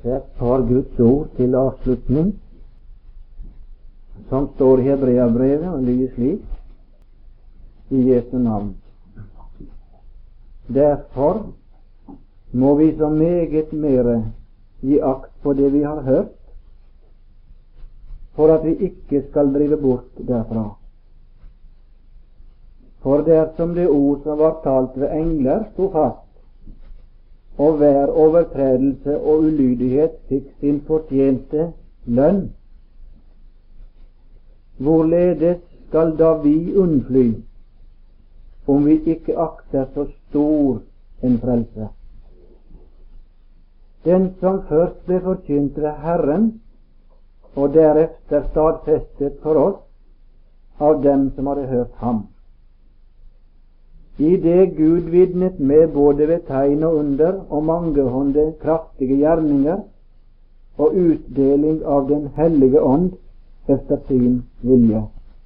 lese et par Guds ord til avslutning, som står i Hebreabrevet og lyder slik: i Jesu navn. Derfor må vi så meget mere gi akt på det vi har hørt, for at vi ikke skal drive bort derfra. For det er som det ord som var talt ved engler sto fast, og hver overtredelse og ulydighet fikk sin fortjente lønn. Hvorledes skal da vi unnfly, om vi ikke akter så stor en frelse? Den som først ble forkynt ved Herren, og derefter stadfestet for oss av dem som hadde hørt ham. I det Gud vitnet med både ved tegn og under og mangehånde kraftige gjerninger og utdeling av Den hellige ånd efter sin vilje.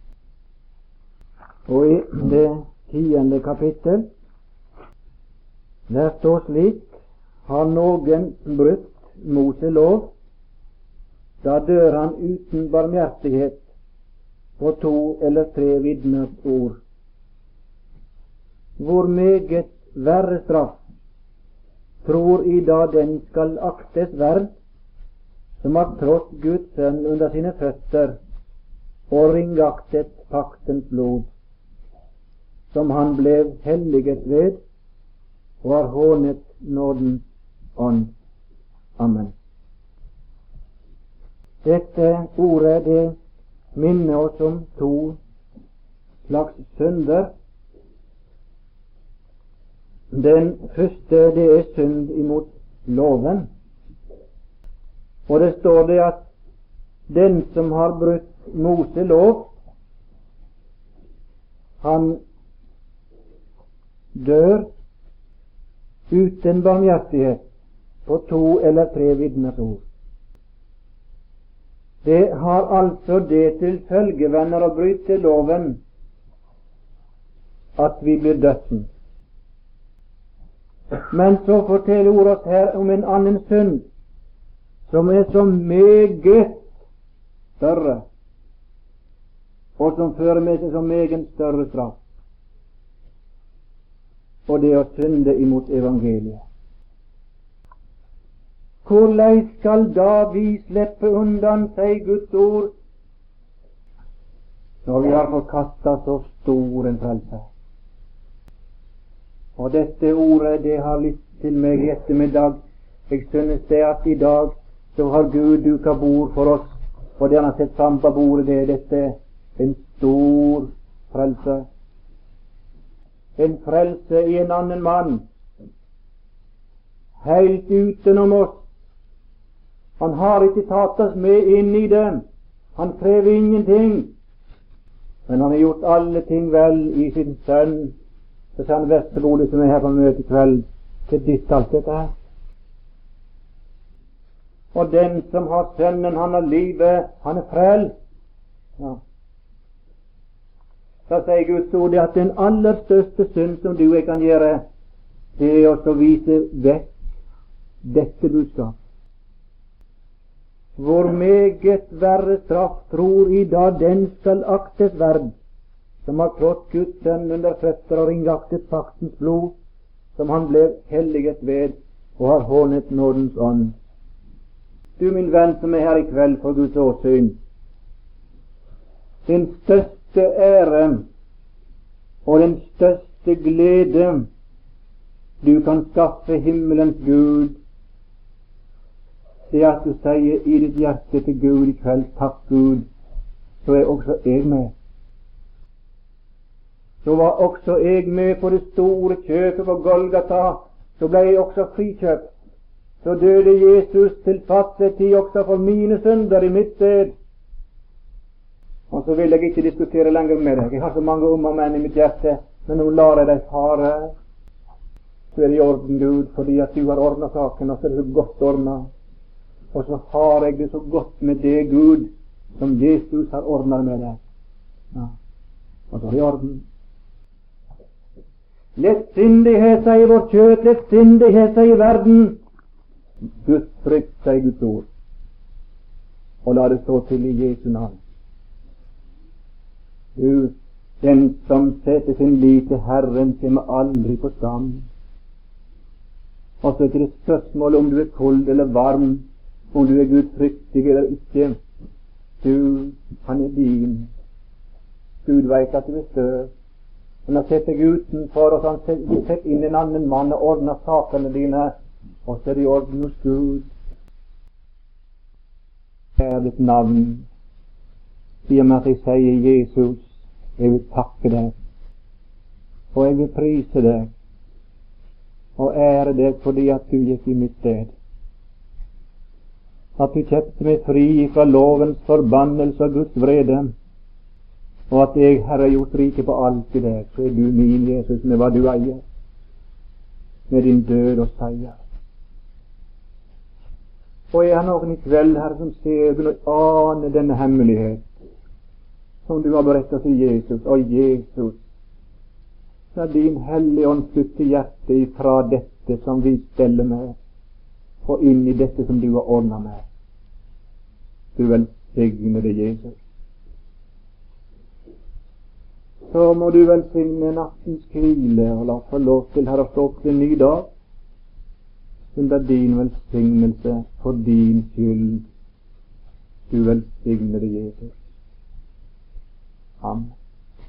Og i det 10. kapittel der står slik: har noen brutt Mose lov, da dør han uten barmhjertighet på 2 eller 3 vitners ord. Hvor meget verre straff tror I da den skal aktes verd, som har trådt Guds sønn under sine føtter og ringaktet paktens blod, som han ble helliget ved og har hånet nådens ånd. Amen. Dette ordet det minner oss om 2 slags synder. Den første det er synd imot loven, og det står det at den som har brutt Mose lov, han dør uten barmhjertighet på 2 eller 3 vitners ord. Det har altså det til følge, venner, å bryte loven, at vi blir dødsens. Men så forteller ordet oss her om en annen synd, som er så meget større, og som fører med seg så meget større straff. Og det er å synde imot evangeliet. Hvordan skal da vi slippe undan, sier Guds ord, når vi har forkastet så stor en frelse? Og dette ordet det har lyst til meg i ettermiddag. Jeg synes det at i dag så har Gud duket bord for oss, og det han har sett fram på bordet, det er dette en stor frelse. En frelse i en annen mann, helt utenom oss. Han har ikke tatt oss med inn i det. Han krever ingenting, men han har gjort alle ting vel i sin sønn. Så sa han Vesterbolig, som er her på møte i kveld, til ditt alt dette her. Og den som har sønnen, han har livet, han er frelst. Ja. Så sier Guds ord at den aller største synd som du og jeg kan gjøre, det er å vise vekk dette budskap. Hvor meget verre straff tror I da den skal aktes verd, som har trådt Guds sønn under føtter og ringaktet paktens blod, som han ble helliget ved og har hånet nådens ånd. Du, min venn, som er her i kveld for Guds åsyn, den største ære og den største glede du kan skaffe himmelens Gud, det at du sier i ditt hjerte til Gud i kveld: takk Gud, så er også jeg med. Så var også jeg med på det store kjøpet på Golgata. Så ble jeg også frikjøpt. Så døde Jesus til fatse tid også for mine synder i mitt sted. Og så vil jeg ikke diskutere lenger med deg. Jeg har så mange menn i mitt hjerte, men nå lar jeg deg fare. Så er det i orden, Gud, fordi at du har ordnet saken, og så er det så godt ordnet. Og så har jeg det så godt med det, Gud, som Jesus har ordnet med deg. Ja. Og så er det i orden. Lettsindighet, sier vårt kjøtt, lettsindighet, sier verden. Guds frykt, sier Guds ord. Og la det stå til i Jesu navn. Du, den som setter sin lit til Herren, kommer aldri på skam. Og så er det ikke spørsmål om du er kold eller varm, om du er gudfryktig eller ikke. Du, han er din. Gud vet at du er støv. Han har sett deg utenfor, og så har han sett inn en annen mann og ordnet sakene dine, og så er det i orden hos Gud. Er ditt navn, i og med at jeg sier Jesus, jeg vil takke deg, og jeg vil prise deg, og ære deg fordi at du gikk i mitt sted. At du kjøpte meg fri fra lovens forbannelse og Guds vrede, og at jeg, Herre, har gjort rike på alt i deg, så er du min Jesus med hva du eier, med din død og seier. Og jeg har noen i kveld, Herre, som ser og aner denne hemmelighet, som du har berettet oss i Jesus. Og Jesus, la din Hellige Ånd flytte hjertet ifra dette som vi steller med, og inn i dette som du har ordnet med. Du velsigne det, Jesus. Så må du velsigne nattens hvile, og la oss få lov til, Herre, å stå opp til en ny dag, under din velsignelse, for din skyld. Du velsigne det, Jesus. Amen.